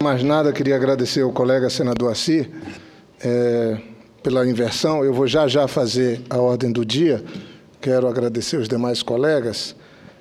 mais nada, queria agradecer ao colega senador Assi pela inversão. Eu vou já fazer a ordem do dia. Quero agradecer os demais colegas.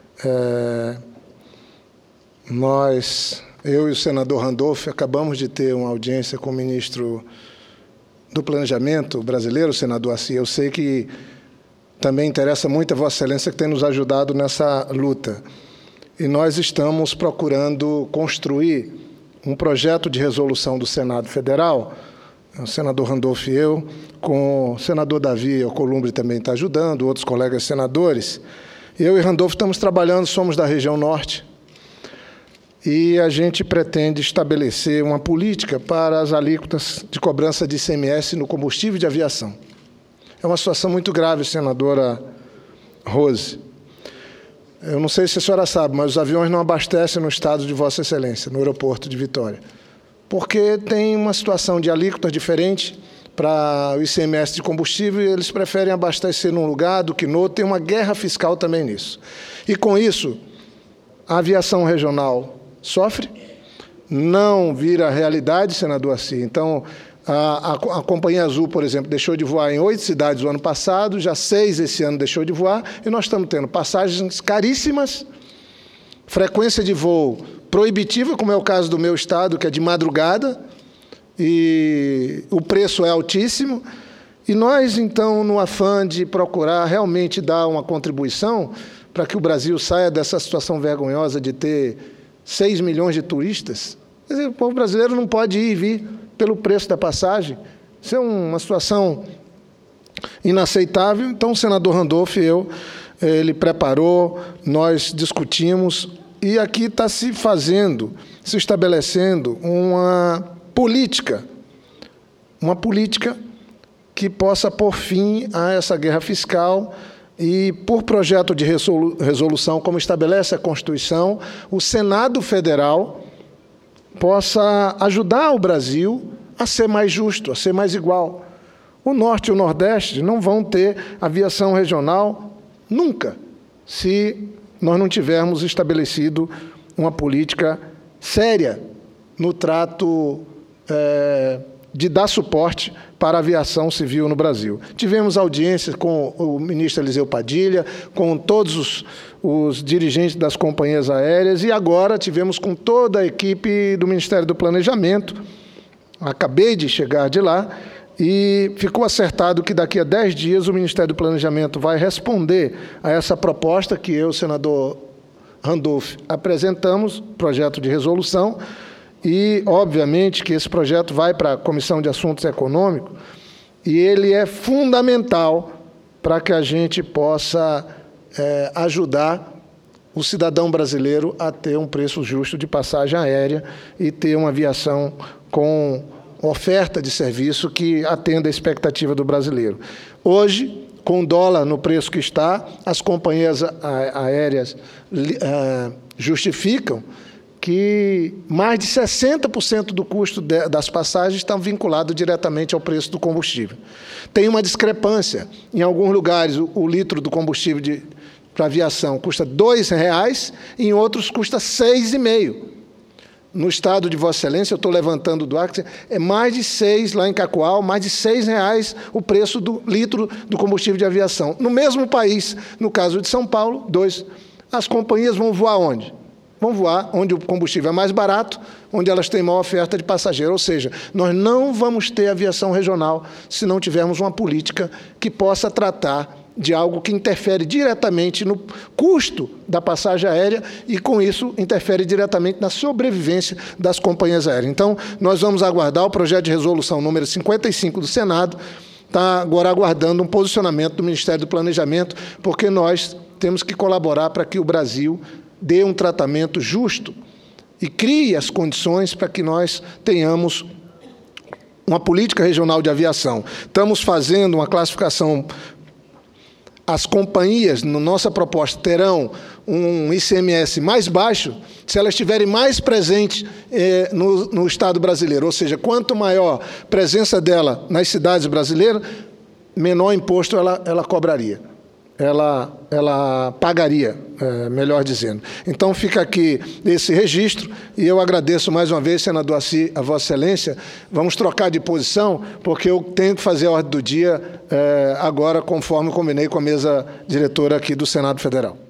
Eu e o senador Randolph acabamos de ter uma audiência com o ministro do Planejamento brasileiro, o senador Assi. Eu sei que também interessa muito a Vossa Excelência, que tem nos ajudado nessa luta. E nós estamos procurando construir um projeto de resolução do Senado Federal, o senador Randolph e eu, com o senador Davi Alcolumbre também está ajudando, outros colegas senadores. Eu e Randolph estamos trabalhando, somos da região norte, e a gente pretende estabelecer uma política para as alíquotas de cobrança de ICMS no combustível de aviação. É uma situação muito grave, senadora Rose. Eu não sei se a senhora sabe, mas os aviões não abastecem no estado de Vossa Excelência, no aeroporto de Vitória, porque tem uma situação de alíquota diferente para o ICMS de combustível e eles preferem abastecer num lugar do que no outro. Tem uma guerra fiscal também nisso. E, com isso, a aviação regional sofre, não vira realidade, senador Assi. Então, a Companhia Azul, por exemplo, deixou de voar em 8 cidades o ano passado, já 6 esse ano deixou de voar, e nós estamos tendo passagens caríssimas, frequência de voo proibitiva, como é o caso do meu estado, que é de madrugada, e o preço é altíssimo. E nós, então, no afã de procurar realmente dar uma contribuição para que o Brasil saia dessa situação vergonhosa de ter 6 milhões de turistas, quer dizer, o povo brasileiro não pode ir e vir pelo preço da passagem. Isso é uma situação inaceitável. Então, o senador Randolph e eu, ele preparou, nós discutimos, e aqui está se estabelecendo uma política que possa pôr fim a essa guerra fiscal e, por projeto de resolução, como estabelece a Constituição, o Senado Federal possa ajudar o Brasil a ser mais justo, a ser mais igual. O Norte e o Nordeste não vão ter aviação regional nunca, se nós não tivermos estabelecido uma política séria no trato de dar suporte para a aviação civil no Brasil. Tivemos audiências com o ministro Eliseu Padilha, com todos os dirigentes das companhias aéreas, e agora tivemos com toda a equipe do Ministério do Planejamento. Acabei de chegar de lá, e ficou acertado que daqui a 10 dias o Ministério do Planejamento vai responder a essa proposta que eu, senador Randolph, apresentamos, projeto de resolução, e, obviamente, que esse projeto vai para a Comissão de Assuntos Econômicos, e ele é fundamental para que a gente possa ajudar o cidadão brasileiro a ter um preço justo de passagem aérea e ter uma aviação com oferta de serviço que atenda a expectativa do brasileiro. Hoje, com o dólar no preço que está, as companhias aéreas justificam que mais de 60% do custo das passagens estão vinculados diretamente ao preço do combustível. Tem uma discrepância. Em alguns lugares, o litro do combustível para aviação custa R$ 2,00, e em outros custa R$ 6,5. No estado de Vossa Excelência, eu estou levantando do ar, é mais de 6, lá em Cacoal, mais de R$ 6,00 o preço do litro do combustível de aviação. No mesmo país, no caso de São Paulo, 2. As companhias vão voar onde? Vão voar onde o combustível é mais barato, onde elas têm maior oferta de passageiro. Ou seja, nós não vamos ter aviação regional se não tivermos uma política que possa tratar de algo que interfere diretamente no custo da passagem aérea e, com isso, interfere diretamente na sobrevivência das companhias aéreas. Então, nós vamos aguardar o projeto de resolução número 55 do Senado, está agora aguardando um posicionamento do Ministério do Planejamento, porque nós temos que colaborar para que o Brasil dê um tratamento justo e crie as condições para que nós tenhamos uma política regional de aviação. Estamos fazendo uma classificação. As companhias, na nossa proposta, terão um ICMS mais baixo se elas estiverem mais presentes no Estado brasileiro. Ou seja, quanto maior a presença dela nas cidades brasileiras, menor imposto ela cobraria. ela pagaria, melhor dizendo. Então, fica aqui esse registro, e eu agradeço mais uma vez, senador Assis, a Vossa Excelência. Vamos trocar de posição, porque eu tenho que fazer a ordem do dia agora, conforme combinei com a mesa diretora aqui do Senado Federal.